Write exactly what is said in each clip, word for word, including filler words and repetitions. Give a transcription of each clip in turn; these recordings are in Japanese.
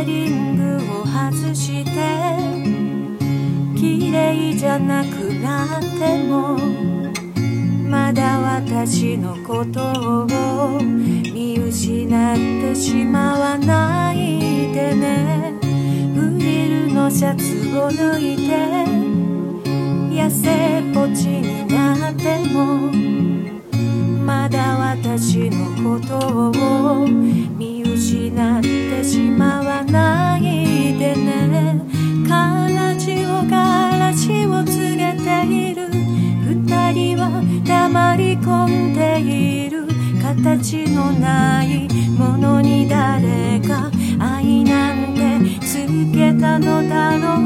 エリングを外して綺麗じゃなくなってもまだ私のことを見失ってしまわないでね。フリルのシャツを脱いで痩せっぽちになってもまだ私のことを見失ってしまわないでね。からしをからしを告げている二人は黙り込んでいる。形のないものに誰が愛なんてつけたのだろ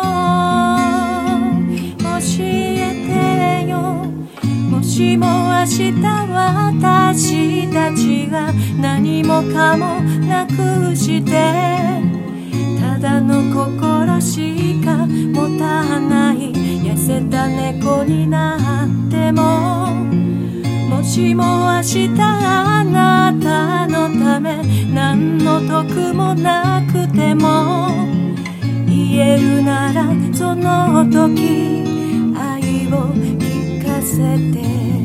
う。教えてよ。もしも明日私たちが何もかもなくしてただの心しか持たない痩せた猫になっても、もしも明日あなたのため何の得もなくても言えるならその時愛を聞かせて